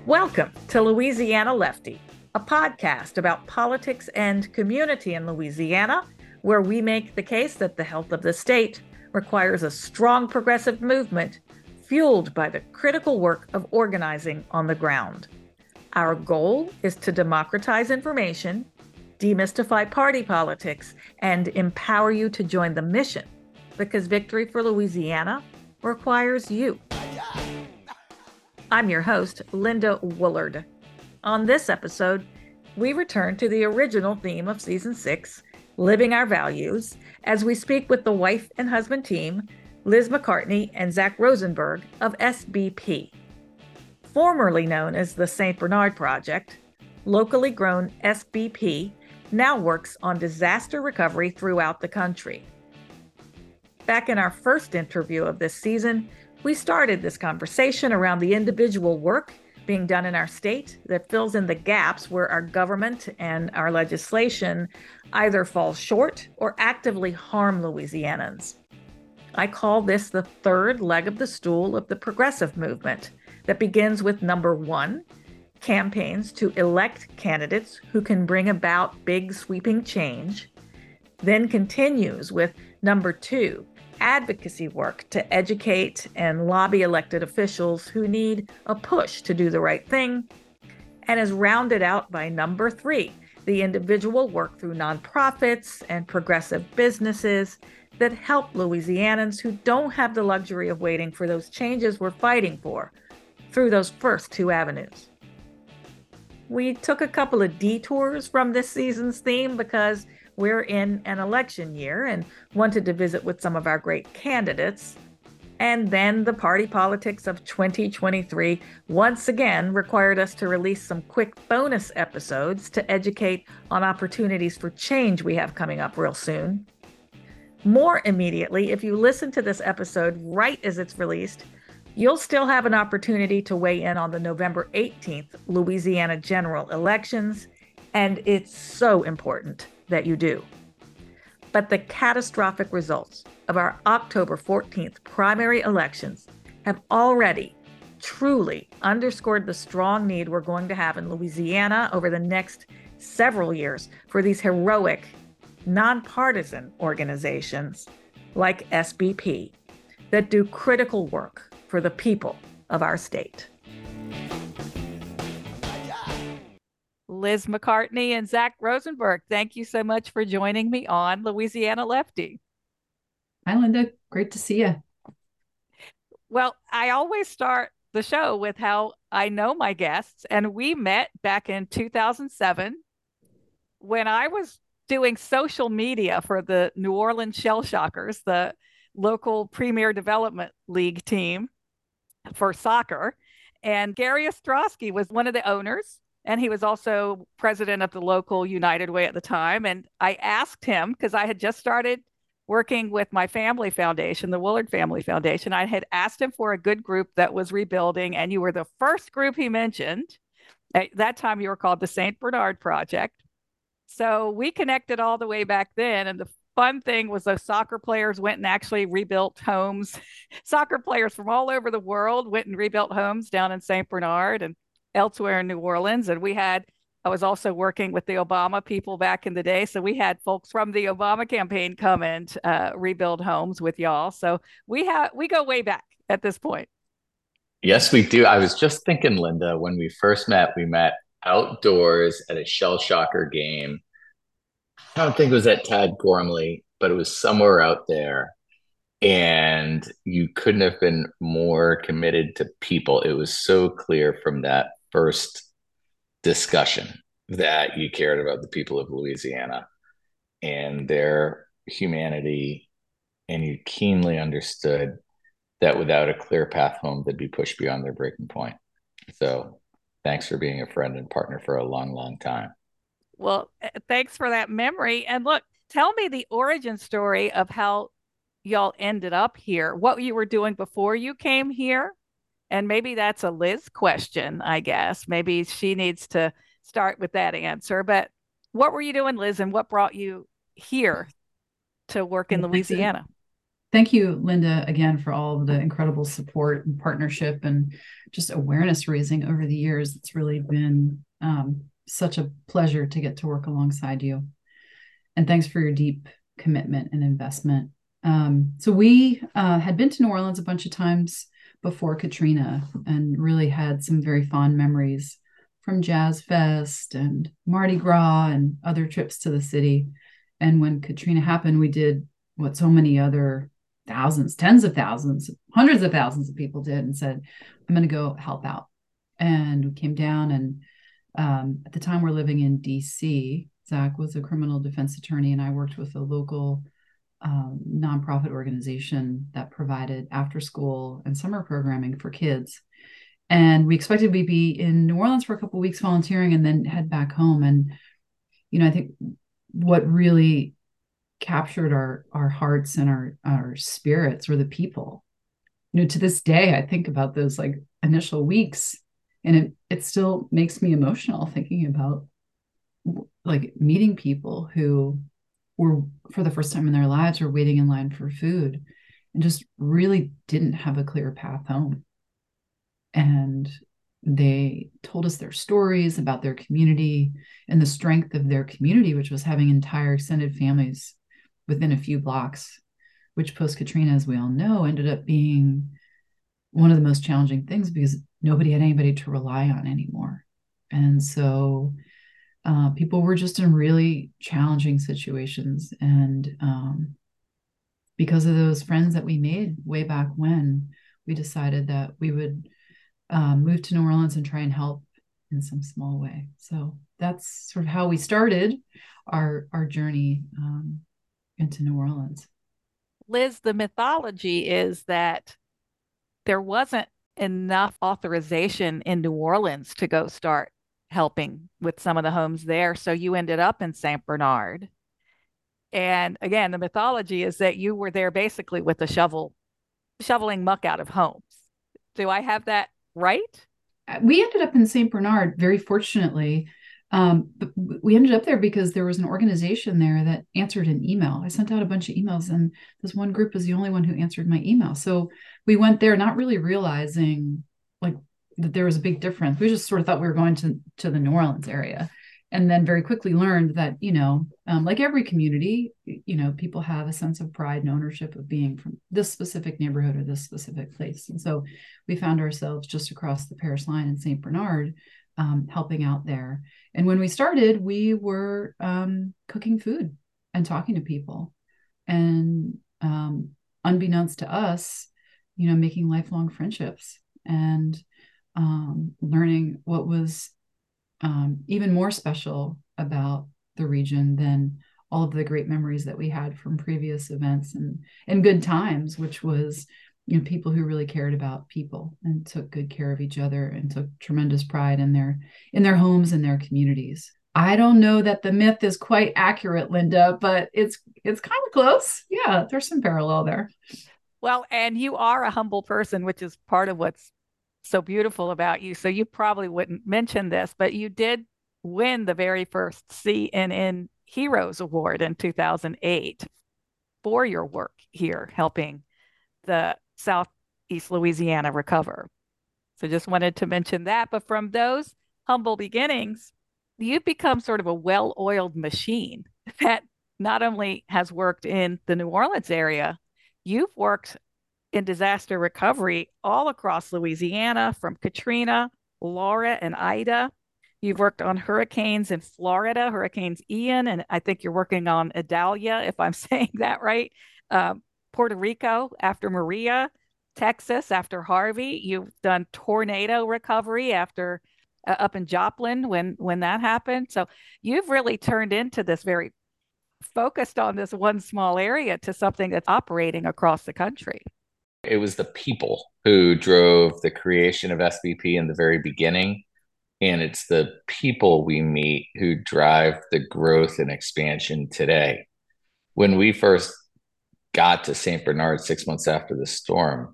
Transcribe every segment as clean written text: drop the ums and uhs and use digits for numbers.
Welcome to Louisiana Lefty, a podcast about politics and community in Louisiana, where we make the case that the health of the state requires a strong progressive movement fueled by the critical work of organizing on the ground. Our goal is to democratize information, demystify party politics, and empower you to join the mission, because victory for Louisiana requires you. I'm your host, Linda Woolard. On this episode, we return to the original theme of Season 6, Living Our Values, as we speak with the wife and husband team, Liz McCartney and Zach Rosenberg of SBP. Formerly known as the St. Bernard Project, locally grown SBP now works on disaster recovery throughout the country. Back in our first interview of this season, we started this conversation around the individual work being done in our state that fills in the gaps where our government and our legislation either fall short or actively harm Louisianans. I call this the third leg of the stool of the progressive movement that begins with number 1, campaigns to elect candidates who can bring about big sweeping change, then continues with number 2, advocacy work to educate and lobby elected officials who need a push to do the right thing, and is rounded out by number 3, the individual work through nonprofits and progressive businesses that help Louisianans who don't have the luxury of waiting for those changes we're fighting for through those first 2 avenues. We took a couple of detours from this season's theme because we're in an election year and wanted to visit with some of our great candidates. And then the party politics of 2023 once again required us to release some quick bonus episodes to educate on opportunities for change we have coming up real soon. More immediately, if you listen to this episode right as it's released, you'll still have an opportunity to weigh in on the November 18th Louisiana general elections, and it's so important that you do. But the catastrophic results of our October 14th primary elections have already truly underscored the strong need we're going to have in Louisiana over the next several years for these heroic, nonpartisan organizations like SBP that do critical work for the people of our state. Liz McCartney and Zach Rosenberg, thank you so much for joining me on Louisiana Lefty. Hi, Linda. Great to see you. Well, I always start the show with how I know my guests, and we met back in 2007 when I was doing social media for the New Orleans Shell Shockers, the local Premier Development League team for soccer. And Gary Ostrowski was one of the owners, and he was also president of the local United Way at the time. And I asked him, because I had just started working with my family foundation, the Woolard Family Foundation, I had asked him for a good group that was rebuilding, and you were the first group he mentioned. At that time, you were called the St. Bernard Project. So we connected all the way back then, and the fun thing was those soccer players went and actually rebuilt homes. Soccer players from all over the world went and rebuilt homes down in St. Bernard and elsewhere in New Orleans. And I was also working with the Obama people back in the day. So we had folks from the Obama campaign come and rebuild homes with y'all. So we go way back at this point. Yes, we do. I was just thinking, Linda, when we first met, we met outdoors at a Shell Shocker game. I don't think it was at Tad Gormley, but it was somewhere out there. And you couldn't have been more committed to people. It was so clear from that first discussion that you cared about the people of Louisiana and their humanity, and you keenly understood that without a clear path home, they'd be pushed beyond their breaking point. So thanks for being a friend and partner for a long, long time. Well, thanks for that memory. And look, tell me the origin story of how y'all ended up here, what you were doing before you came here. And maybe that's a Liz question, I guess. Maybe she needs to start with that answer. But what were you doing, Liz, and what brought you here to work in Louisiana? Thank you, Linda, again, for all of the incredible support and partnership and just awareness raising over the years. It's really been such a pleasure to get to work alongside you. And thanks for your deep commitment and investment. So we had been to New Orleans a bunch of times before Katrina and really had some very fond memories from Jazz Fest and Mardi Gras and other trips to the city. And when Katrina happened, we did what so many other thousands, tens of thousands, hundreds of thousands of people did and said, I'm going to go help out. And we came down and at the time we're living in DC. Zach was a criminal defense attorney, and I worked with a local nonprofit organization that provided after school and summer programming for kids. And we expected we'd be in New Orleans for a couple of weeks volunteering and then head back home. And, I think what really captured our hearts and our spirits were the people. To this day, I think about those like initial weeks, and it still makes me emotional thinking about like meeting people who were for the first time in their lives were waiting in line for food and just really didn't have a clear path home. And they told us their stories about their community and the strength of their community, which was having entire extended families within a few blocks, which post-Katrina, as we all know, ended up being one of the most challenging things because nobody had anybody to rely on anymore. And so people were just in really challenging situations. And because of those friends that we made way back when, we decided that we would move to New Orleans and try and help in some small way. So that's sort of how we started our journey into New Orleans. Liz, the mythology is that there wasn't enough authorization in New Orleans to go start helping with some of the homes there. So you ended up in St. Bernard. And again, the mythology is that you were there basically with a shovel, shoveling muck out of homes. Do I have that right? We ended up in St. Bernard, very fortunately. But we ended up there because there was an organization there that answered an email. I sent out a bunch of emails, and this one group was the only one who answered my email. So we went there not really realizing like that there was a big difference. We just sort of thought we were going to the New Orleans area, and then very quickly learned that like every community, people have a sense of pride and ownership of being from this specific neighborhood or this specific place. And so we found ourselves just across the Paris line in St. Bernard, helping out there. And when we started, we were cooking food and talking to people, and unbeknownst to us, making lifelong friendships and learning what was even more special about the region than all of the great memories that we had from previous events and good times, which was people who really cared about people and took good care of each other and took tremendous pride in their homes and their communities. I don't know that the myth is quite accurate, Linda, but it's kind of close. Yeah, there's some parallel there. Well, and you are a humble person, which is part of what's so beautiful about you. So you probably wouldn't mention this, but you did win the very first CNN Heroes Award in 2008 for your work here helping the Southeast Louisiana recover. So just wanted to mention that. But from those humble beginnings, you've become sort of a well-oiled machine that not only has worked in the New Orleans area, you've worked in disaster recovery all across Louisiana from Katrina, Laura, and Ida. You've worked on hurricanes in Florida, Hurricanes Ian, and I think you're working on Idalia, if I'm saying that right. Puerto Rico after Maria, Texas after Harvey. You've done tornado recovery after up in Joplin when that happened. So you've really turned into this very focused on this one small area to something that's operating across the country. It was the people who drove the creation of SBP in the very beginning. And it's the people we meet who drive the growth and expansion today. When we first got to St. Bernard 6 months after the storm,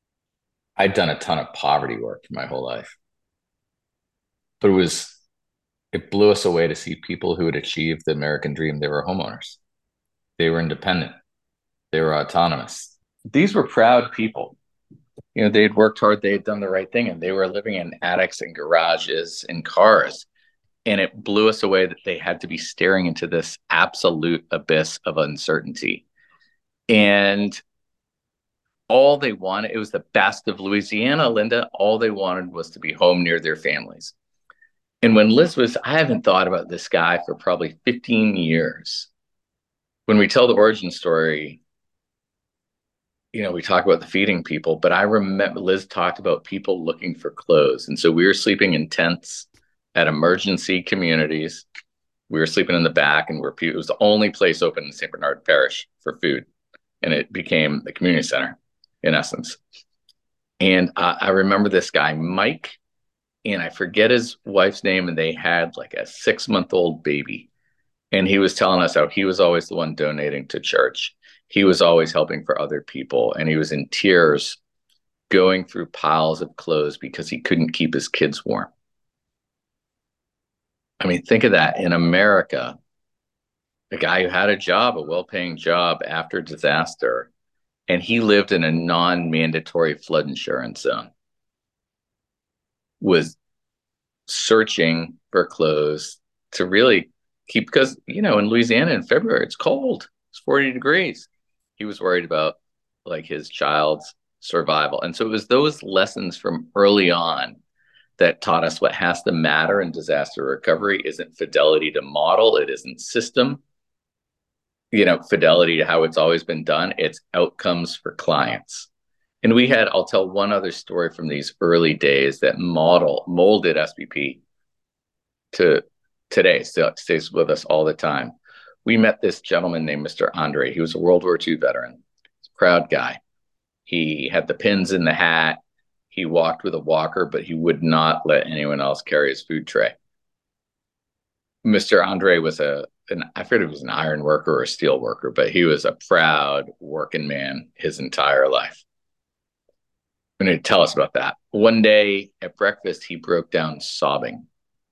I'd done a ton of poverty work for my whole life. But it blew us away to see people who had achieved the American dream. They were homeowners. They were independent. They were autonomous. these were proud people. They'd worked hard, they had done the right thing, and they were living in attics and garages and cars. And it blew us away that they had to be staring into this absolute abyss of uncertainty. And all they wanted, it was the best of Louisiana, Linda. All they wanted was to be home near their families. And when Liz was, I haven't thought about this guy for probably 15 years. When we tell the origin story, we talk about the feeding people, but I remember Liz talked about people looking for clothes. And so we were sleeping in tents at emergency communities. We were sleeping in the back, and it was the only place open in St. Bernard Parish for food. And it became the community center, in essence. And I remember this guy, Mike, and I forget his wife's name, and they had like a 6-month-old baby. And he was telling us how he was always the one donating to church. He was always helping for other people. And he was in tears going through piles of clothes because he couldn't keep his kids warm. I mean, think of that. In America, a guy who had a job, a well-paying job after disaster, and he lived in a non-mandatory flood insurance zone, was searching for clothes to really keep, because, in Louisiana in February, it's cold. It's 40 degrees. He was worried about like his child's survival. And so it was those lessons from early on that taught us what has to matter in disaster recovery isn't fidelity to model. It isn't system, fidelity to how it's always been done. It's outcomes for clients. And I'll tell one other story from these early days that molded SBP to today, still stays with us all the time. We met this gentleman named Mr. Andre. He was a World War II veteran. He's a proud guy. He had the pins in the hat. He walked with a walker, but he would not let anyone else carry his food tray. Mr. Andre was I forget if he was an iron worker or a steel worker, but he was a proud working man his entire life. I'm going to tell us about that. One day at breakfast, he broke down sobbing.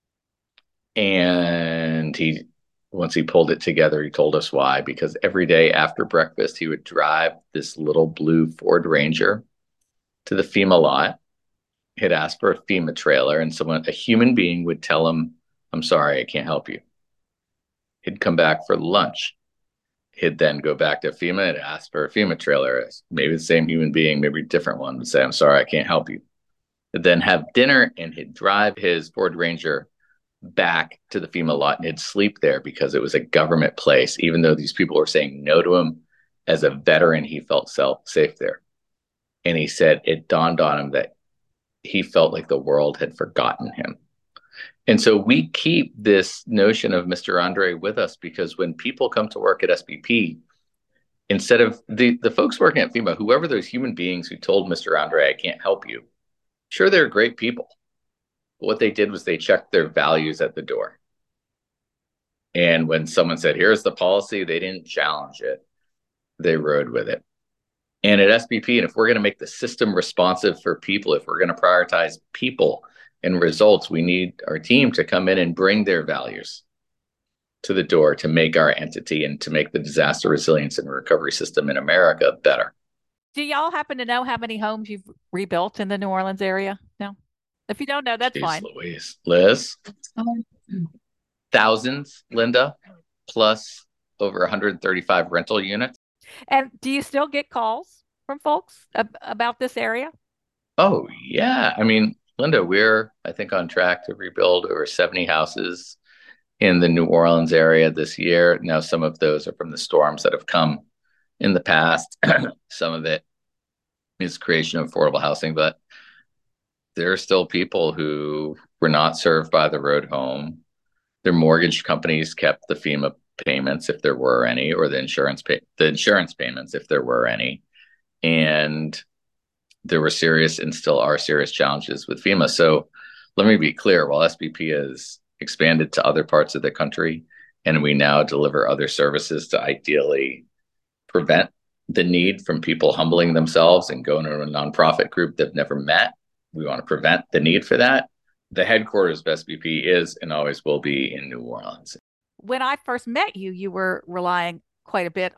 And once he pulled it together, he told us why. Because every day after breakfast, he would drive this little blue Ford Ranger to the FEMA lot. He'd ask for a FEMA trailer, and a human being would tell him, "I'm sorry, I can't help you." He'd come back for lunch. He'd then go back to FEMA and ask for a FEMA trailer. Maybe the same human being, maybe a different one, would say, "I'm sorry, I can't help you." He'd then have dinner, and he'd drive his Ford Ranger back to the FEMA lot, and he'd sleep there because it was a government place. Even though these people were saying no to him, as a veteran, he felt safe there. And he said it dawned on him that he felt like the world had forgotten him. And so we keep this notion of Mr. Andre with us, because when people come to work at SBP, instead of the folks working at FEMA, whoever those human beings who told Mr. Andre, "I can't help you," sure, they're great people. But what they did was they checked their values at the door. And when someone said, "Here's the policy," they didn't challenge it. They rode with it. And at SBP, and if we're going to make the system responsive for people, if we're going to prioritize people and results, we need our team to come in and bring their values to the door to make our entity and to make the disaster resilience and recovery system in America better. Do y'all happen to know how many homes you've rebuilt in the New Orleans area? No? If you don't know, that's fine. Louise. Liz? Thousands, Linda, plus over 135 rental units. And do you still get calls from folks about this area? Oh, yeah. I mean, Linda, we're, I think, on track to rebuild over 70 houses in the New Orleans area this year. Now, some of those are from the storms that have come in the past. Some of it is creation of affordable housing, but there are still people who were not served by the road home. Their mortgage companies kept the FEMA payments, if there were any, or the insurance payments, if there were any. And there were serious and still are serious challenges with FEMA. So let me be clear, while SBP has expanded to other parts of the country, and we now deliver other services to ideally prevent the need from people humbling themselves and going to a nonprofit group they've never met, we want to prevent the need for that. The headquarters of SBP is and always will be in New Orleans. When I first met you, you were relying quite a bit on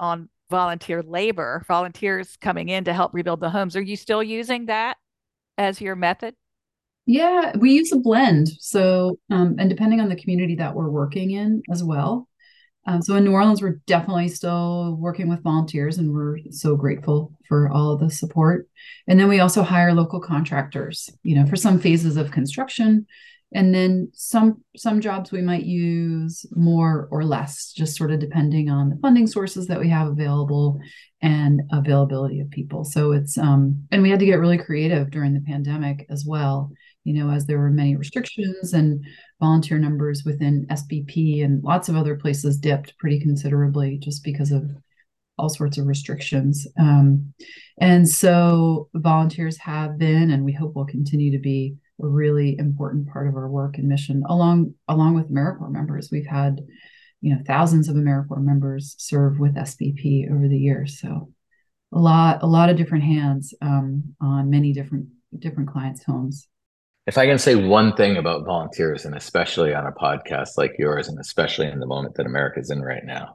volunteer labor, volunteers coming in to help rebuild the homes. Are you still using that as your method? Yeah, we use a blend. So, and depending on the community that we're working in as well. So in New Orleans, we're definitely still working with volunteers, and we're so grateful for all of the support. And then we also hire local contractors, for some phases of construction. And then some jobs we might use more or less, just sort of depending on the funding sources that we have available and availability of people. So it's and we had to get really creative during the pandemic as well, as there were many restrictions and volunteer numbers within SBP and lots of other places dipped pretty considerably just because of all sorts of restrictions. And so volunteers have been, and we hope will continue to be, a really important part of our work and mission, along with AmeriCorps members. We've had, thousands of AmeriCorps members serve with SBP over the years. So a lot of different hands on many different clients' homes. If I can say one thing about volunteers, and especially on a podcast like yours, and especially in the moment that America's in right now,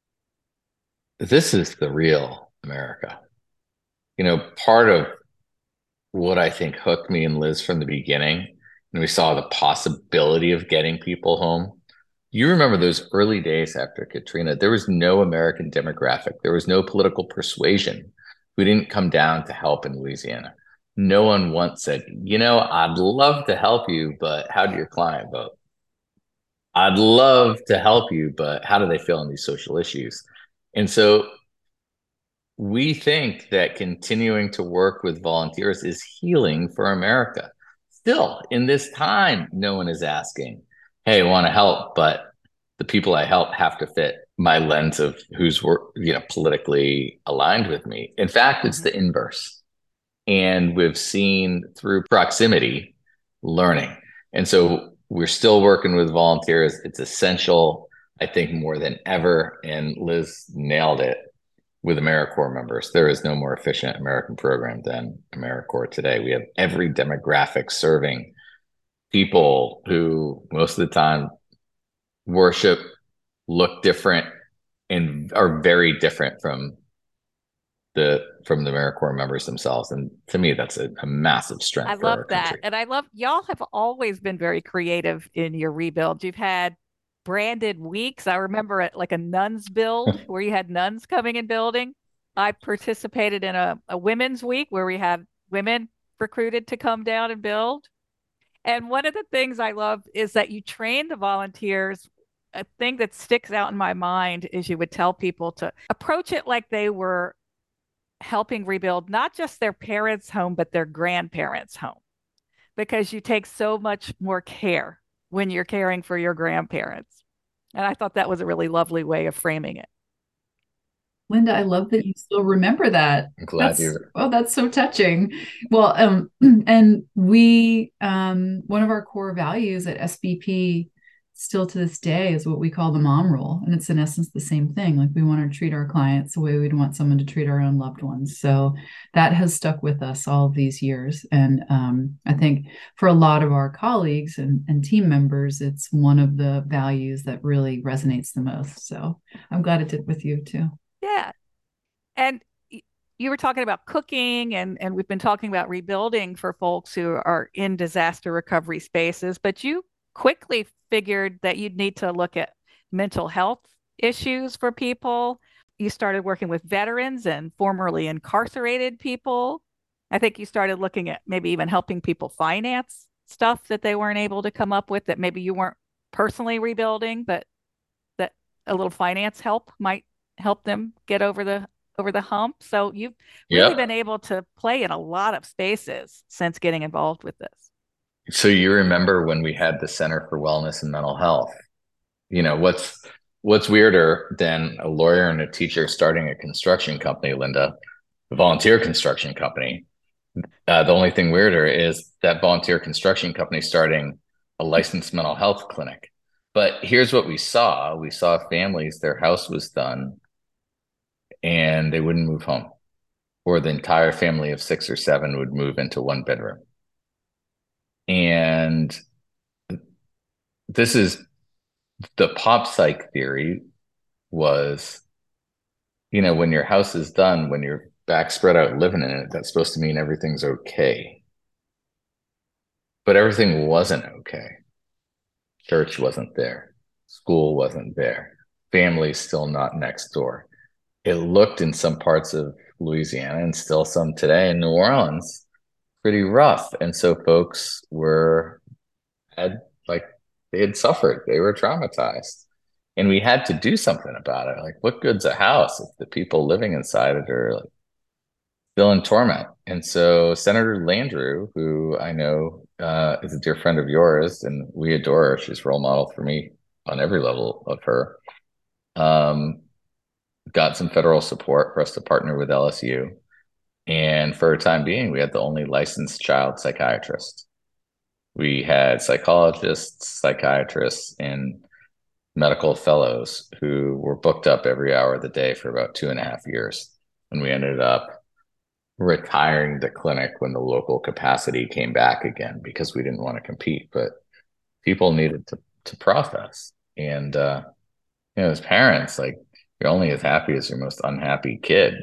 this is the real America. Part of what I think hooked me and Liz from the beginning, and we saw the possibility of getting people home. You remember those early days after Katrina, there was no American demographic. There was no political persuasion who didn't come down to help in Louisiana. No one once said, I'd love to help you, but how do your client vote? I'd love to help you, but how do they feel on these social issues? And so we think that continuing to work with volunteers is healing for America. Still, in this time, no one is asking, hey, I want to help, but the people I help have to fit my lens of who's politically aligned with me. In fact, it's the inverse. And we've seen through proximity learning. And so we're still working with volunteers. It's essential, I think, more than ever. And Liz nailed it with AmeriCorps members. There is no more efficient American program than AmeriCorps today. We have every demographic serving people who most of the time worship, look different, and are very different from the AmeriCorps members themselves. And to me, that's a massive strength I for love our that. country. And I love y'all have always been very creative in your rebuilds. You've had branded weeks. I remember at like a nuns build where you had nuns coming and building. I participated in a women's week where we had women recruited to come down and build. And one of the things I love is that you train the volunteers. A thing that sticks out in my mind is you would tell people to approach it like they were helping rebuild not just their parents' home, but their grandparents' home, because you take so much more care when you're caring for your grandparents. And I thought that was a really lovely way of framing it. Linda, I love that you still remember that. I'm glad you. Oh, that's so touching. Well, and we, one of our core values at SBP still to this day is what we call the mom rule. And it's in essence the same thing. Like we want to treat our clients the way we'd want someone to treat our own loved ones. So that has stuck with us all of these years. And I think for a lot of our colleagues and team members, it's one of the values that really resonates the most. So I'm glad it did with you too. Yeah. And you were talking about cooking, and we've been talking about rebuilding for folks who are in disaster recovery spaces, but you quickly figured that you'd need to look at mental health issues for people. You started working with veterans and formerly incarcerated people. I think you started looking at maybe even helping people finance stuff that they weren't able to come up with, that maybe you weren't personally rebuilding, but that a little finance help might help them get over the hump. So you've really been able to play in a lot of spaces since getting involved with this. So you remember when we had the Center for Wellness and Mental Health? What's weirder than a lawyer and a teacher starting a construction company, Linda, a volunteer construction company? The only thing weirder is that volunteer construction company starting a licensed mental health clinic. But here's what we saw. We saw families, their house was done and they wouldn't move home, or the entire family of 6 or 7 would move into one bedroom. And this is the pop psych theory was when your house is done, when you're back spread out living in it, that's supposed to mean everything's okay. But everything wasn't okay. Church wasn't there. School wasn't there. Family still not next door. It looked in some parts of Louisiana and still some today in New Orleans pretty rough. And so folks had like they had suffered. They were traumatized. And we had to do something about it. Like, what good's a house if the people living inside it are like still in torment? And so Senator Landrieu, who I know is a dear friend of yours, and we adore her. She's a role model for me on every level of her. Got some federal support for us to partner with LSU. And for a time being, we had the only licensed child psychiatrist. We had psychologists, psychiatrists, and medical fellows who were booked up every hour of the day for about 2.5 years. And we ended up retiring the clinic when the local capacity came back again because we didn't want to compete. But people needed to process. And, as parents, like, you're only as happy as your most unhappy kid.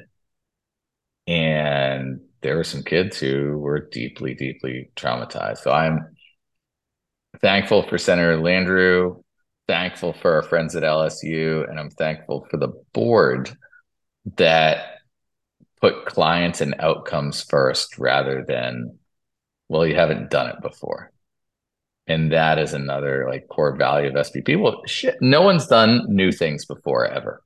And there were some kids who were deeply, deeply traumatized. So I'm thankful for Senator Landrieu, thankful for our friends at LSU, and I'm thankful for the board that put clients and outcomes first rather than, well, you haven't done it before. And that is another like core value of SBP. Well, shit, no one's done new things before ever.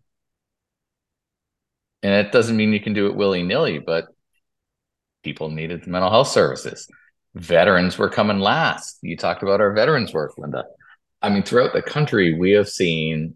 And it doesn't mean you can do it willy-nilly, but people needed mental health services. Veterans were coming last. You talked about our veterans work, Linda. I mean, throughout the country, we have seen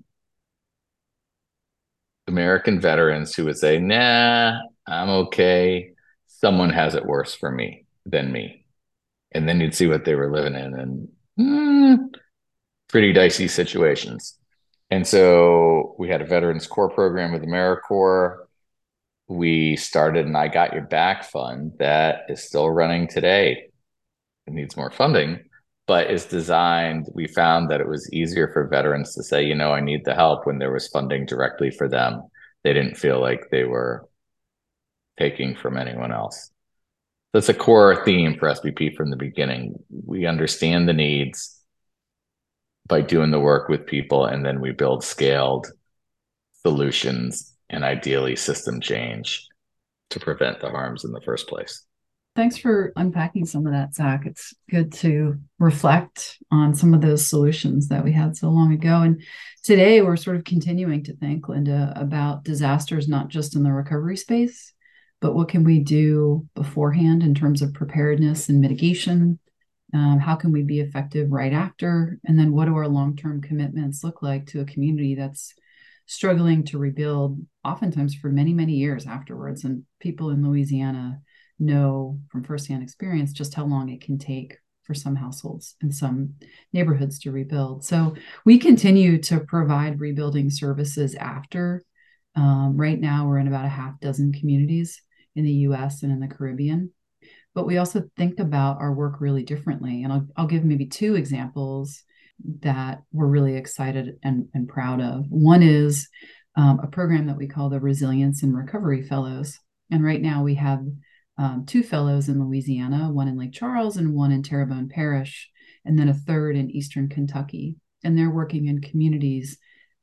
American veterans who would say, nah, I'm okay. Someone has it worse for me than me. And then you'd see what they were living in and pretty dicey situations. And so we had a Veterans Corps program with AmeriCorps. We started an I Got Your Back fund that is still running today. It needs more funding, but is designed. We found that it was easier for veterans to say, I need the help when there was funding directly for them. They didn't feel like they were taking from anyone else. That's a core theme for SBP from the beginning. We understand the needs by doing the work with people, and then we build scaled solutions and ideally system change to prevent the harms in the first place. Thanks for unpacking some of that, Zach. It's good to reflect on some of those solutions that we had so long ago. And today we're sort of continuing to think, Linda, about disasters, not just in the recovery space, but what can we do beforehand in terms of preparedness and mitigation? How can we be effective right after? And then what do our long-term commitments look like to a community that's struggling to rebuild, oftentimes for many, many years afterwards? And people in Louisiana know from firsthand experience just how long it can take for some households and some neighborhoods to rebuild. So we continue to provide rebuilding services after. Right now, we're in about a half dozen communities in the U.S. and in the Caribbean. But we also think about our work really differently. And I'll give maybe two examples that we're really excited and proud of. One is a program that we call the Resilience and Recovery Fellows. And right now we have 2 fellows in Louisiana, one in Lake Charles and one in Terrebonne Parish, and then a third in Eastern Kentucky. And they're working in communities,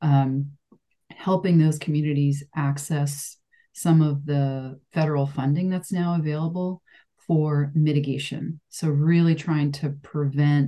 helping those communities access some of the federal funding that's now available for mitigation. So really trying to prevent,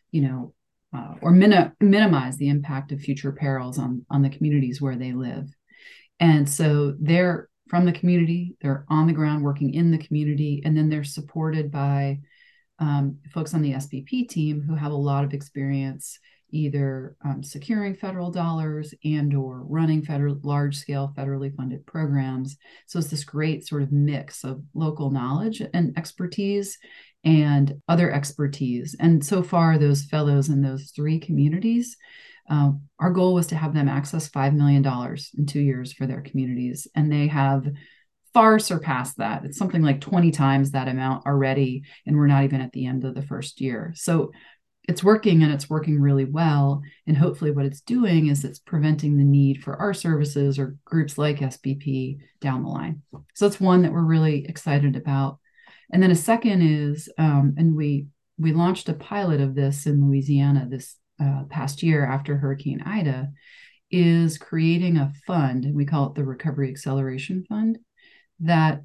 or minimize the impact of future perils on the communities where they live. And so they're from the community, they're on the ground working in the community, and then they're supported by folks on the SBP team who have a lot of experience either securing federal dollars and or running large-scale federally funded programs. So it's this great sort of mix of local knowledge and expertise and other expertise. And so far, those fellows in those 3 communities, our goal was to have them access $5 million in 2 years for their communities. And they have far surpassed that. It's something like 20 times that amount already. And we're not even at the end of the first year. So it's working, and it's working really well. And hopefully what it's doing is it's preventing the need for our services or groups like SBP down the line. So that's one that we're really excited about. And then a second is, and we launched a pilot of this in Louisiana this past year after Hurricane Ida, is creating a fund, and we call it the Recovery Acceleration Fund, that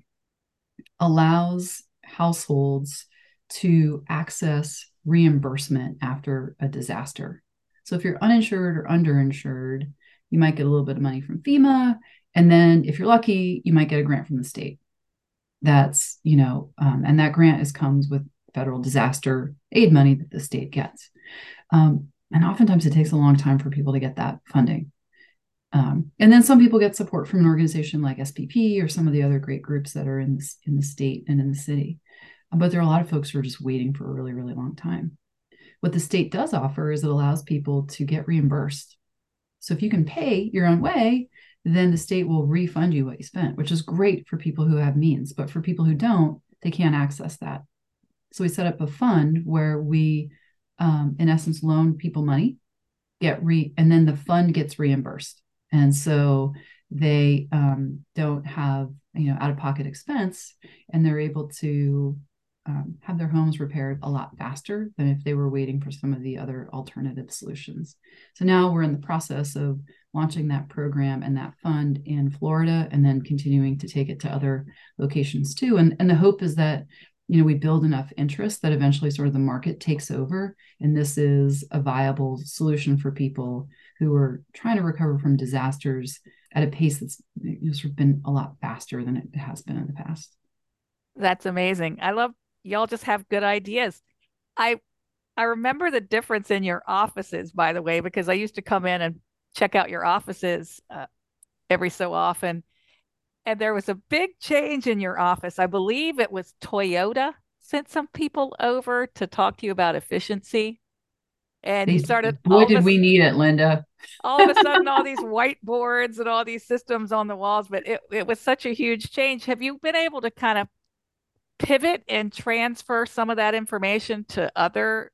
allows households to access reimbursement after a disaster. So if you're uninsured or underinsured, you might get a little bit of money from FEMA. And then if you're lucky, you might get a grant from the state. That's, and that grant comes with federal disaster aid money that the state gets. And oftentimes it takes a long time for people to get that funding. And then some people get support from an organization like SPP or some of the other great groups that are in the state and in the city. But there are a lot of folks who are just waiting for a really, really long time. What the state does offer is it allows people to get reimbursed. So if you can pay your own way, then the state will refund you what you spent, which is great for people who have means. But for people who don't, they can't access that. So we set up a fund where we, in essence, loan people money, and then the fund gets reimbursed. And so they don't have, out-of-pocket expense, and they're able to have their homes repaired a lot faster than if they were waiting for some of the other alternative solutions. So now we're in the process of launching that program and that fund in Florida, and then continuing to take it to other locations too. And the hope is that, we build enough interest that eventually sort of the market takes over, and this is a viable solution for people who are trying to recover from disasters at a pace that's sort of been a lot faster than it has been in the past. That's amazing. I love y'all just have good ideas. I remember the difference in your offices, by the way, because I used to come in and check out your offices every so often. And there was a big change in your office. I believe it was Toyota sent some people over to talk to you about efficiency. And you started, boy, did we need it, Linda. All of a sudden, all these whiteboards and all these systems on the walls, but it was such a huge change. Have you been able to kind of pivot and transfer some of that information to other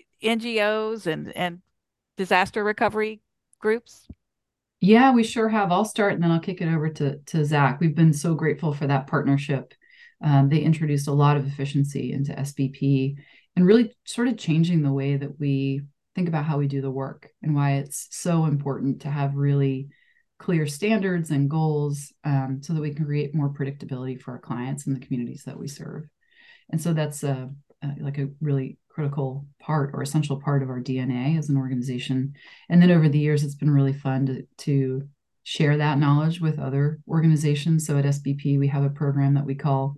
NGOs and disaster recovery groups? Yeah, we sure have. I'll start and then I'll kick it over to Zach. We've been so grateful for that partnership. They introduced a lot of efficiency into SBP and really sort of changing the way that we think about how we do the work, and why it's so important to have really clear standards and goals, so that we can create more predictability for our clients and the communities that we serve. And so that's like a really critical part or essential part of our DNA as an organization. And then over the years, it's been really fun to share that knowledge with other organizations. So at SBP, we have a program that we call,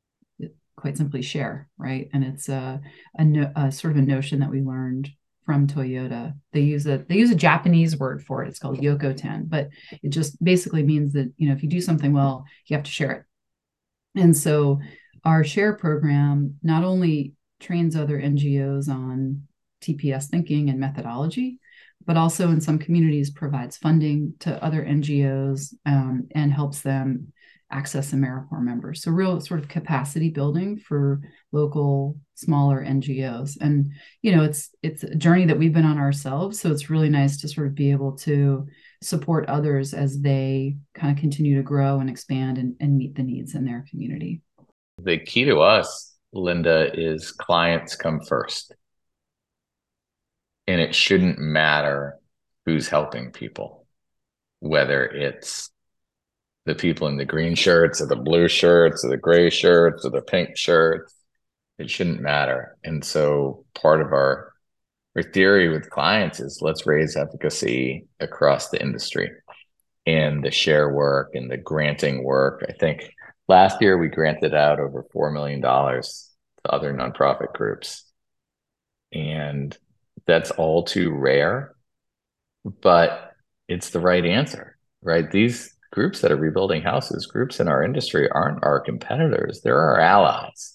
quite simply, Share, right? And it's a sort of a notion that we learned from Toyota. They use a Japanese word for it. It's called Yokoten, but it just basically means that, if you do something well, you have to share it. And so our Share program not only trains other NGOs on TPS thinking and methodology, but also in some communities provides funding to other NGOs, and helps them access AmeriCorps members. So real sort of capacity building for local, smaller NGOs. And, it's a journey that we've been on ourselves. So it's really nice to sort of be able to support others as they kind of continue to grow and expand and meet the needs in their community. The key to us, Linda, is clients come first. And it shouldn't matter who's helping people, whether it's the people in the green shirts or the blue shirts or the gray shirts or the pink shirts. It shouldn't matter. And so part of our theory with clients is let's raise efficacy across the industry, and the share work and the granting work. I think last year we granted out over $4 million to other nonprofit groups. And that's all too rare, but it's the right answer, right? These groups that are rebuilding houses, groups in our industry, aren't our competitors. They're our allies.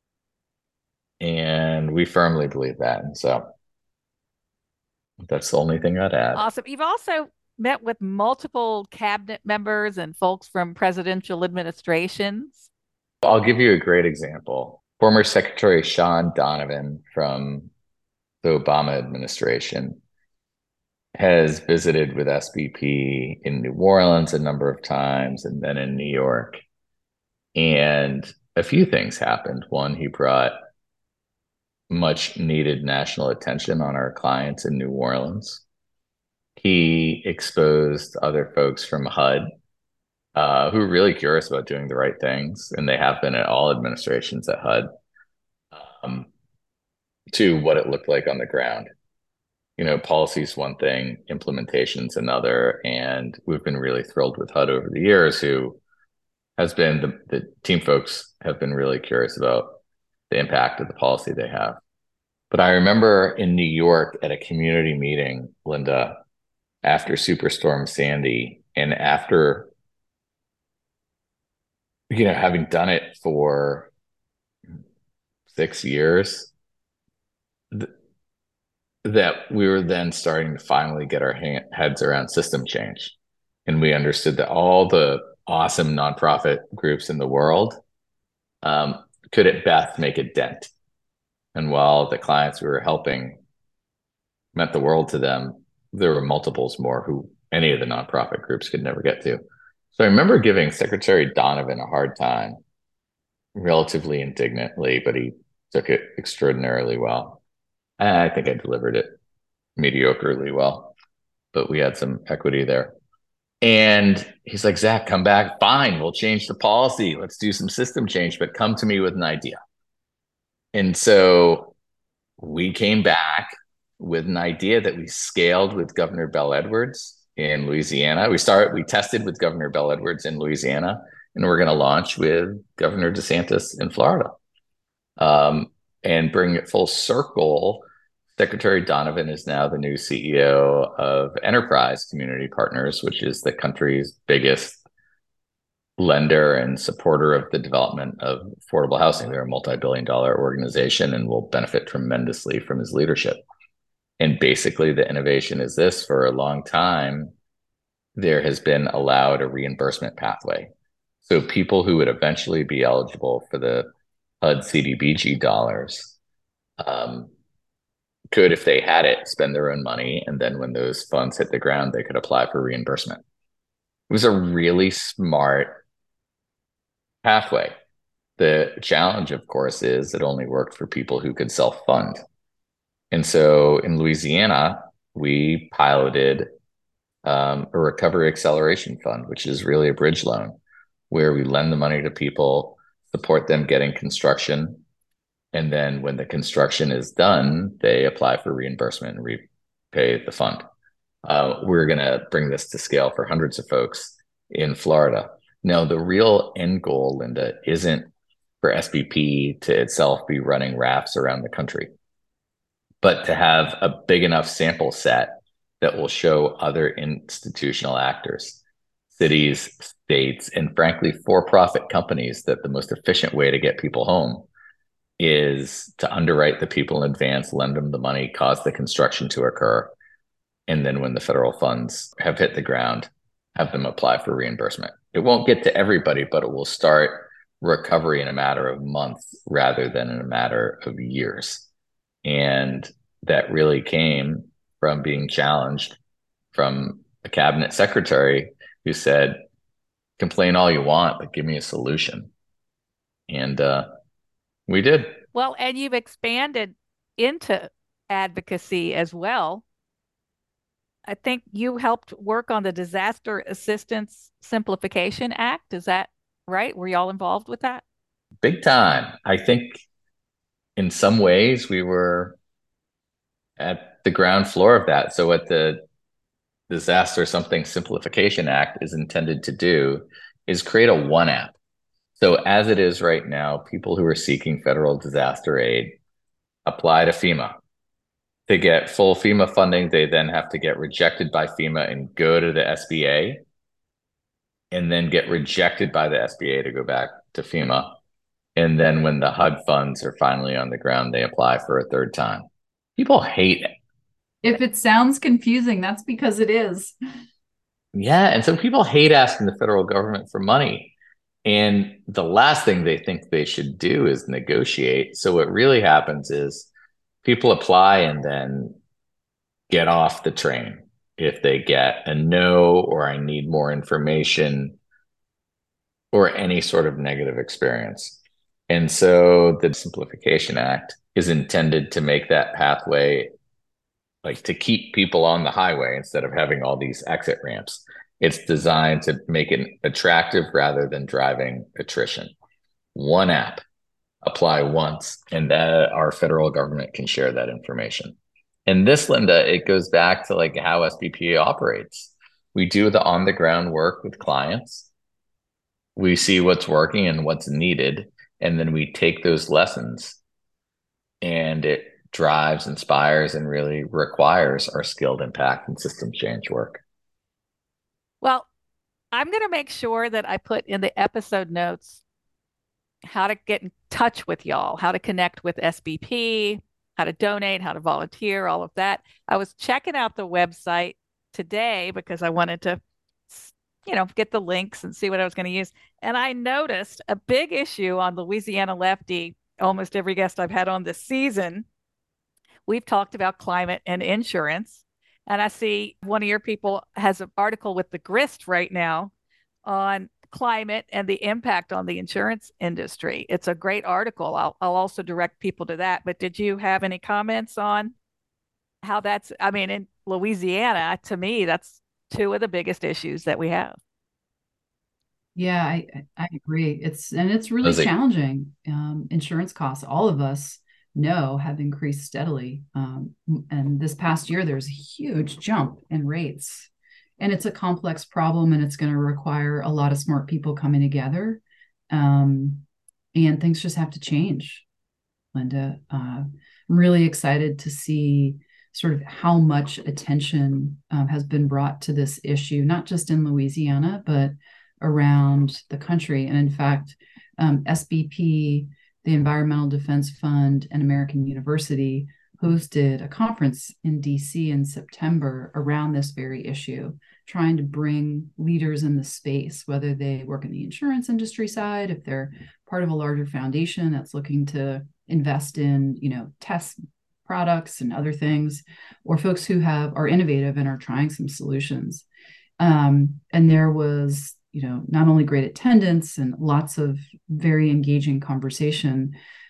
And we firmly believe that. And so that's the only thing I'd add. Awesome. You've also met with multiple cabinet members and folks from presidential administrations. I'll give you a great example. Former Secretary Sean Donovan from the Obama administration, has visited with SBP in New Orleans a number of times and then in New York. And a few things happened. One, he brought much needed national attention on our clients in New Orleans. He exposed other folks from HUD who are really curious about doing the right things, and they have been at all administrations at HUD, um, to what it looked like on the ground. Policy is one thing, implementation's another, and we've been really thrilled with HUD over the years, who has been the team folks have been really curious about the impact of the policy they have. But I remember in New York at a community meeting, Linda, after Superstorm Sandy, and after having done it for 6 years, that we were then starting to finally get our heads around system change. And we understood that all the awesome nonprofit groups in the world could at best make a dent. And while the clients we were helping meant the world to them, there were multiples more who any of the nonprofit groups could never get to. So I remember giving Secretary Donovan a hard time, relatively indignantly, but he took it extraordinarily well. I think I delivered it mediocrely well, but we had some equity there. And he's like, Zach, come back. Fine, we'll change the policy. Let's do some system change, but come to me with an idea. And so we came back with an idea that we scaled with Governor Bell Edwards in Louisiana. We tested with Governor Bell Edwards in Louisiana, and we're going to launch with Governor DeSantis in Florida. And bring it full circle, Secretary Donovan is now the new CEO of Enterprise Community Partners, which is the country's biggest lender and supporter of the development of affordable housing. They're a multi-billion-dollar organization and will benefit tremendously from his leadership. And basically, the innovation is this: for a long time, there has been allowed a reimbursement pathway. So people who would eventually be eligible for the HUD CDBG dollars could, if they had it, spend their own money. And then when those funds hit the ground, they could apply for reimbursement. It was a really smart pathway. The challenge, of course, is it only worked for people who could self-fund. And so in Louisiana, we piloted a recovery acceleration fund, which is really a bridge loan, where we lend the money to people, support them getting construction, and then when the construction is done, they apply for reimbursement and repay the fund. We're going to bring this to scale for hundreds of folks in Florida. Now, the real end goal, Linda, isn't for SBP to itself be running rafts around the country, but to have a big enough sample set that will show other institutional actors, cities, states, and frankly, for-profit companies, that the most efficient way to get people home is to underwrite the people in advance, lend them the money, cause the construction to occur, and then when the federal funds have hit the ground, have them apply for reimbursement. It won't get to everybody, but it will start recovery in a matter of months rather than in a matter of years. And that really came from being challenged from a cabinet secretary who said, complain all you want, but give me a solution. And we did. Well, and you've expanded into advocacy as well. I think you helped work on the Disaster Assistance Simplification Act. Is that right? Were y'all involved with that? Big time. I think in some ways we were at the ground floor of that. So what the Disaster Something Simplification Act is intended to do is create a one app. So as it is right now, people who are seeking federal disaster aid apply to FEMA. To get full FEMA funding, they then have to get rejected by FEMA and go to the SBA, and then get rejected by the SBA to go back to FEMA. And then when the HUD funds are finally on the ground, they apply for a third time. People hate it. If it sounds confusing, that's because it is. Yeah. And so people hate asking the federal government for money. And the last thing they think they should do is negotiate. So what really happens is people apply and then get off the train if they get a no, or I need more information, or any sort of negative experience. And so the Simplification Act is intended to make that pathway, like to keep people on the highway instead of having all these exit ramps. It's designed to make it attractive rather than driving attrition. One app, apply once, and that our federal government can share that information. And this, Linda, it goes back to like how SBP operates. We do the on the ground work with clients. We see what's working and what's needed, and then we take those lessons, and it drives, inspires, and really requires our skilled impact and system change work. Well, I'm going to make sure that I put in the episode notes how to get in touch with y'all, how to connect with SBP, how to donate, how to volunteer, all of that. I was checking out the website today because I wanted to, get the links and see what I was going to use. And I noticed a big issue on Louisiana Lefty. Almost every guest I've had on this season, we've talked about climate and insurance. And I see one of your people has an article with the Grist right now on climate and the impact on the insurance industry. It's a great article. I'll also direct people to that. But did you have any comments on how that's, I mean, in Louisiana, to me, that's two of the biggest issues that we have. Yeah, I agree. It's really challenging. Insurance costs, all of us know, have increased steadily. And this past year, there's a huge jump in rates. And it's a complex problem, and it's going to require a lot of smart people coming together. And things just have to change, Linda. I'm really excited to see sort of how much attention has been brought to this issue, not just in Louisiana, but around the country. And in fact, SBP, the Environmental Defense Fund, and American University hosted a conference in DC in September around this very issue, trying to bring leaders in the space, whether they work in the insurance industry side, if they're part of a larger foundation that's looking to invest in, test products and other things, or folks who are innovative and are trying some solutions. And there was, not only great attendance and lots of very engaging conversation,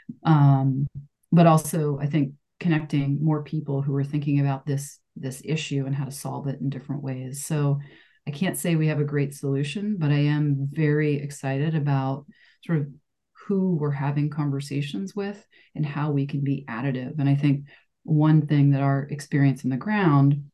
but also, I think, connecting more people who are thinking about this issue and how to solve it in different ways. So I can't say we have a great solution, but I am very excited about sort of who we're having conversations with and how we can be additive. And I think one thing that our experience on the ground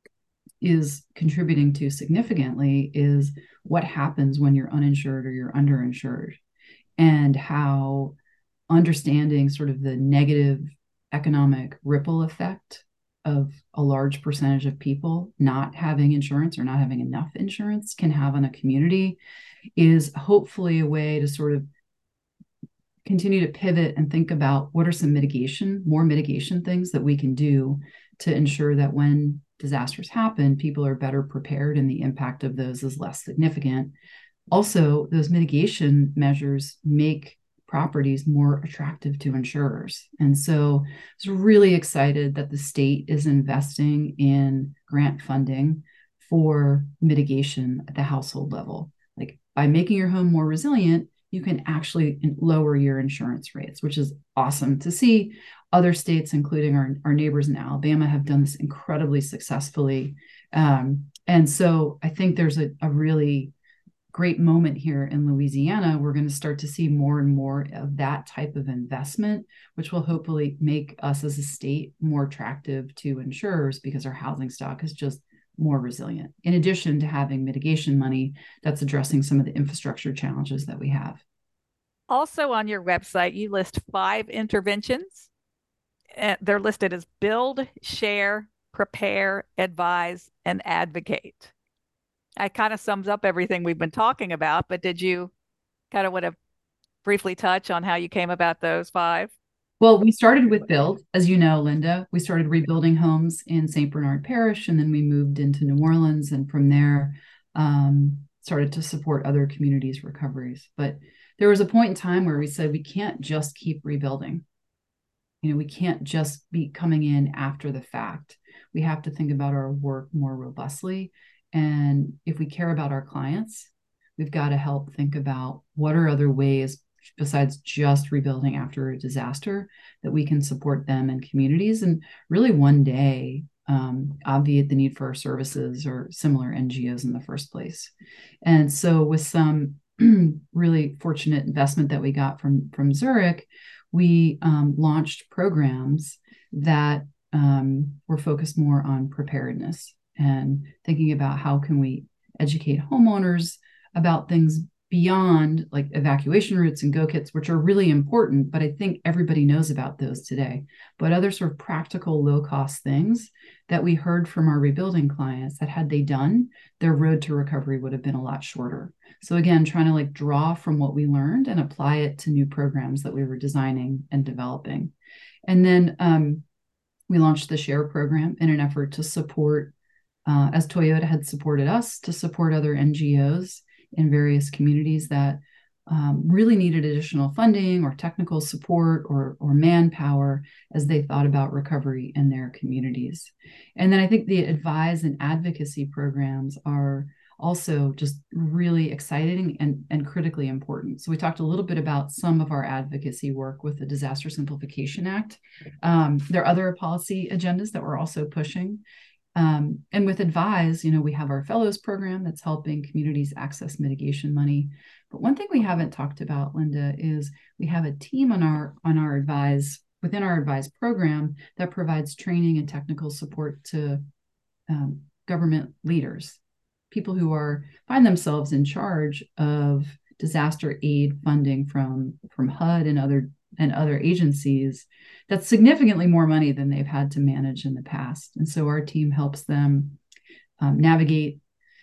is contributing to significantly is what happens when you're uninsured or you're underinsured, and how understanding sort of the negative economic ripple effect of a large percentage of people not having insurance or not having enough insurance can have on a community is hopefully a way to sort of continue to pivot and think about what are some more mitigation things that we can do to ensure that when disasters happen, people are better prepared and the impact of those is less significant. Also, those mitigation measures make properties more attractive to insurers. And so I was really excited that the state is investing in grant funding for mitigation at the household level. Like, by making your home more resilient, you can actually lower your insurance rates, which is awesome to see. Other states, including our neighbors in Alabama, have done this incredibly successfully. And so I think there's a really great moment here in Louisiana. We're going to start to see more and more of that type of investment, which will hopefully make us as a state more attractive to insurers because our housing stock is just more resilient, in addition to having mitigation money that's addressing some of the infrastructure challenges that we have. Also on your website, you list 5 interventions. They're listed as build, share, prepare, advise, and advocate. It kind of sums up everything we've been talking about, but did you kind of want to briefly touch on how you came about those 5? Well, we started with build, as you know, Linda. We started rebuilding homes in St. Bernard Parish, and then we moved into New Orleans, and from there started to support other communities' recoveries. But there was a point in time where we said we can't just keep rebuilding. we can't just be coming in after the fact. We have to think about our work more robustly. And if we care about our clients, we've got to help think about what are other ways besides just rebuilding after a disaster that we can support them and communities, and really one day obviate the need for our services or similar NGOs in the first place. And so with some really fortunate investment that we got from Zurich, we launched programs that were focused more on preparedness and thinking about how can we educate homeowners about things beyond like evacuation routes and go kits, which are really important, but I think everybody knows about those today. But other sort of practical, low-cost things that we heard from our rebuilding clients that had they done, their road to recovery would have been a lot shorter. So again, trying to like draw from what we learned and apply it to new programs that we were designing and developing. And then we launched the SHARE program in an effort to support, as Toyota had supported us, to support other NGOs in various communities that really needed additional funding or technical support or manpower as they thought about recovery in their communities. And then I think the advise and advocacy programs are also just really exciting and critically important. So we talked a little bit about some of our advocacy work with the Disaster Simplification Act. There are other policy agendas that we're also pushing. And with Advise, we have our fellows program that's helping communities access mitigation money. But one thing we haven't talked about, Linda, is we have a team on our Advise, within our Advise program, that provides training and technical support to government leaders, people who find themselves in charge of disaster aid funding from HUD and other agencies. That's significantly more money than they've had to manage in the past. And so our team helps them navigate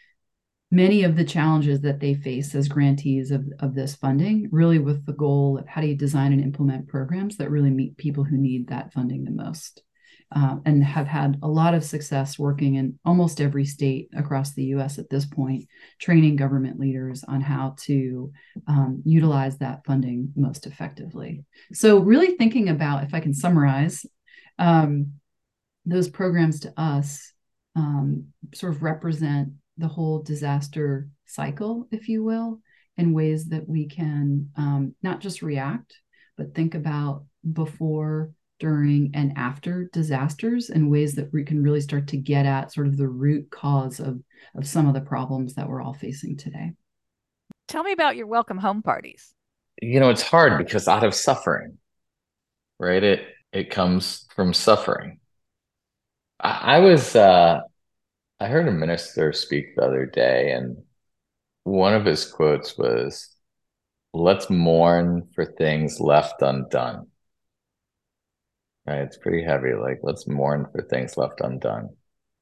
many of the challenges that they face as grantees of this funding, really with the goal of how do you design and implement programs that really meet people who need that funding the most. And have had a lot of success working in almost every state across the US at this point, training government leaders on how to utilize that funding most effectively. So really thinking about, if I can summarize, those programs to us sort of represent the whole disaster cycle, if you will, in ways that we can not just react, but think about before, during, and after disasters in ways that we can really start to get at sort of the root cause of some of the problems that we're all facing today. Tell me about your welcome home parties. It's hard because out of suffering, right? It comes from suffering. I heard a minister speak the other day, and one of his quotes was, "Let's mourn for things left undone." Right? It's pretty heavy. Like, let's mourn for things left undone.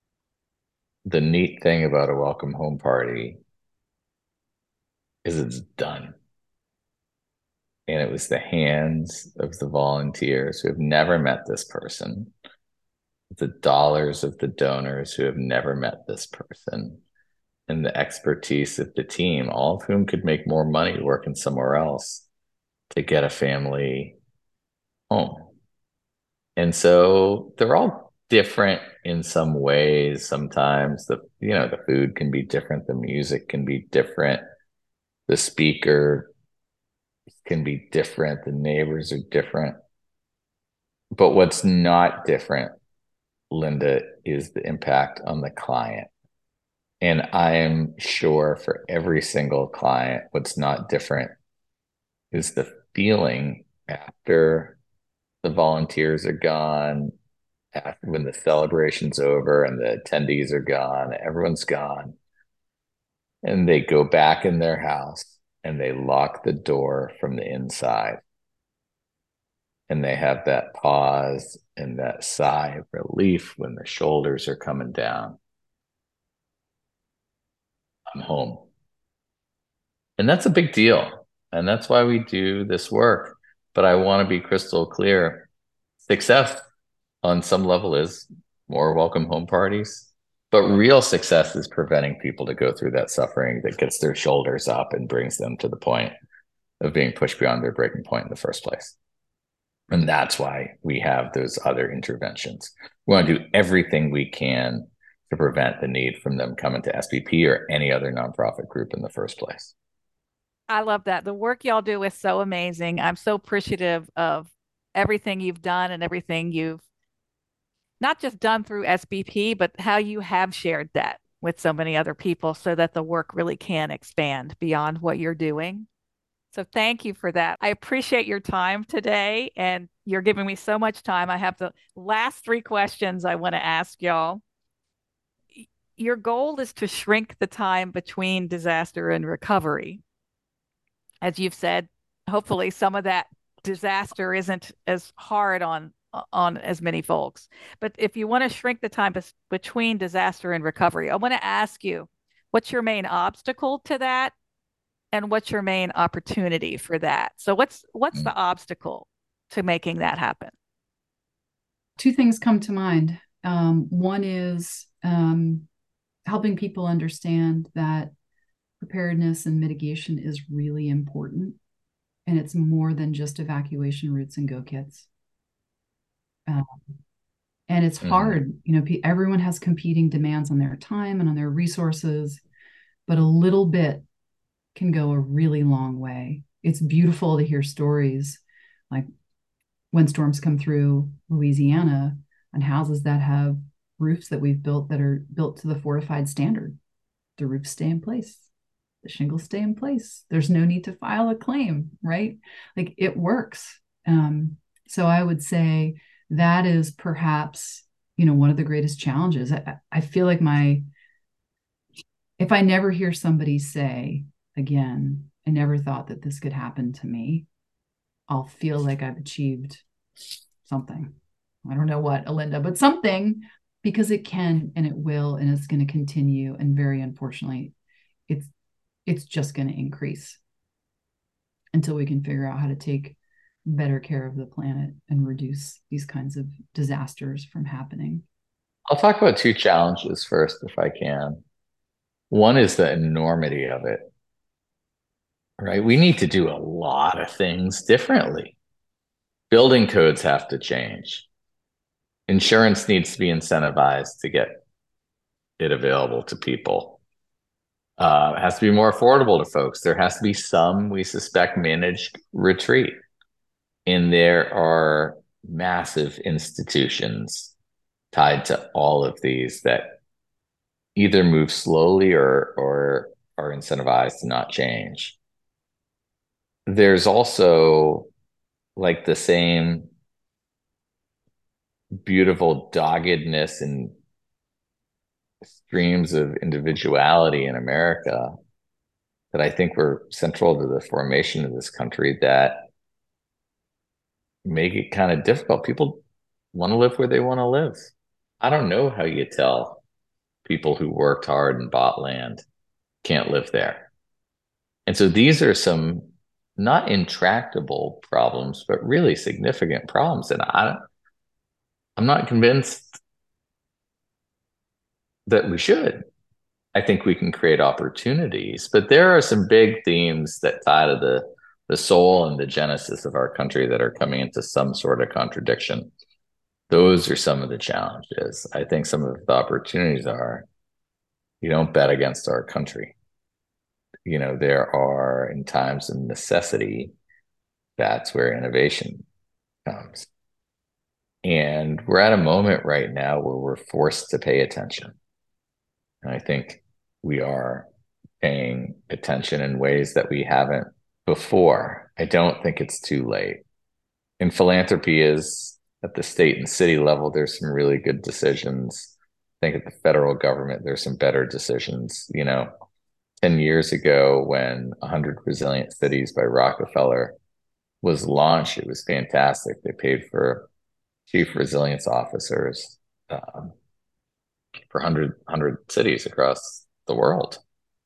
The neat thing about a welcome home party is it's done. And it was the hands of the volunteers who have never met this person, the dollars of the donors who have never met this person, and the expertise of the team, all of whom could make more money working somewhere else to get a family home. And so they're all different in some ways. Sometimes the food can be different, the music can be different, the speaker can be different, the neighbors are different. But what's not different, Linda, is the impact on the client. And I am sure for every single client, what's not different is the feeling after the volunteers are gone, after when the celebration's over and the attendees are gone, everyone's gone, and they go back in their house and they lock the door from the inside. And they have that pause and that sigh of relief when the shoulders are coming down. I'm home. And that's a big deal. And that's why we do this work. But I want to be crystal clear. Success on some level is more welcome home parties. But real success is preventing people to go through that suffering that gets their shoulders up and brings them to the point of being pushed beyond their breaking point in the first place. And that's why we have those other interventions. We want to do everything we can to prevent the need from them coming to SBP or any other nonprofit group in the first place. I love that. The work y'all do is so amazing. I'm so appreciative of everything you've done and everything you've not just done through SBP, but how you have shared that with so many other people so that the work really can expand beyond what you're doing. So thank you for that. I appreciate your time today, and you're giving me so much time. I have the last three questions I want to ask y'all. Your goal is to shrink the time between disaster and recovery. As you've said, hopefully some of that disaster isn't as hard on as many folks. But if you want to shrink the time between disaster and recovery, I want to ask you, what's your main obstacle to that? And what's your main opportunity for that? So what's the obstacle to making that happen? Two things come to mind. One is helping people understand that preparedness and mitigation is really important, and it's more than just evacuation routes and go kits. And it's hard. Everyone has competing demands on their time and on their resources, but a little bit can go a really long way. It's beautiful to hear stories like when storms come through Louisiana on houses that have roofs that we've built that are built to the fortified standard. The roofs stay in place. The shingles stay in place. There's no need to file a claim, right? Like it works. So I would say that is perhaps, one of the greatest challenges. I feel like if I never hear somebody say again, I never thought that this could happen to me, I'll feel like I've achieved something. I don't know what, Alinda, but something, because it can and it will, and it's going to continue. And very unfortunately, it's just going to increase until we can figure out how to take better care of the planet and reduce these kinds of disasters from happening. I'll talk about two challenges first, if I can. One is the enormity of it, right? We need to do a lot of things differently. Building codes have to change. Insurance needs to be incentivized to get it available to people. It has to be more affordable to folks. There has to be some, we suspect, managed retreat. And there are massive institutions tied to all of these that either move slowly or are incentivized to not change. There's also like the same beautiful doggedness and streams of individuality in America that I think were central to the formation of this country that make it kind of difficult. People want to live where they want to live. I don't know how you tell people who worked hard and bought land can't live there. And so these are some not intractable problems, but really significant problems. And I'm not convinced that we should. I think we can create opportunities, but there are some big themes that tie to the soul and the genesis of our country that are coming into some sort of contradiction. Those are some of the challenges. I think some of the opportunities are you don't bet against our country. There are in times of necessity, that's where innovation comes. And we're at a moment right now where we're forced to pay attention. And I think we are paying attention in ways that we haven't before. I don't think it's too late. And philanthropy is at the state and city level, there's some really good decisions. I think at the federal government, there's some better decisions. 10 years ago when 100 Resilient Cities by Rockefeller was launched, it was fantastic. They paid for chief resilience officers for 100 cities across the world.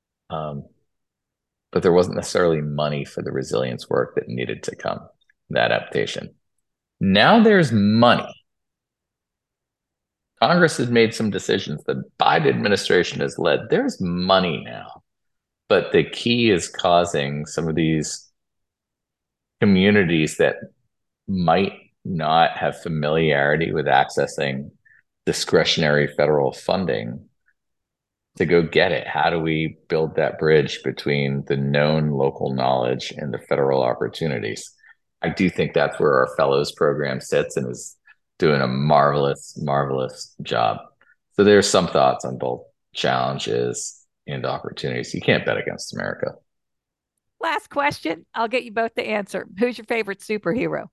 But there wasn't necessarily money for the resilience work that needed to come, the adaptation. Now there's money. Congress has made some decisions. The Biden administration has led. There's money now. But the key is causing some of these communities that might not have familiarity with accessing discretionary federal funding to go get it? How do we build that bridge between the known local knowledge and the federal opportunities? I do think that's where our fellows program sits and is doing a marvelous, marvelous job. So there's some thoughts on both challenges and opportunities. You can't bet against America. Last question. I'll get you both the answer. Who's your favorite superhero?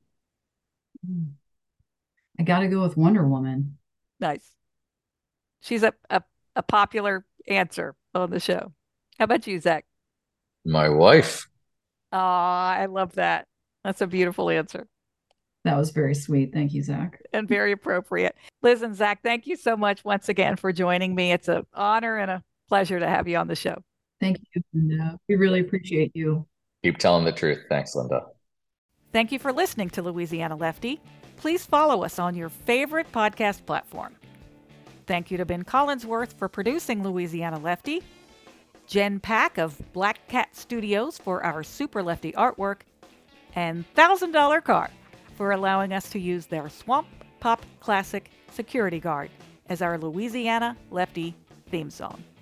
I got to go with Wonder Woman. Nice. She's a popular answer on the show. How about you, Zach? My wife. Oh, I love that. That's a beautiful answer That was very sweet. Thank you, Zach. and very appropriate. Liz and Zach, thank you so much once again for joining me. It's an honor and a pleasure to have you on the show. Thank you. And we really appreciate you. Keep telling the truth. Thanks, Linda. Thank you for listening to Louisiana Lefty. Please follow us on your favorite podcast platform. Thank you to Ben Collinsworth for producing Louisiana Lefty, Jen Pack of Black Cat Studios for our Super Lefty artwork, and $1,000 Car for allowing us to use their Swamp Pop Classic Security Guard as our Louisiana Lefty theme song.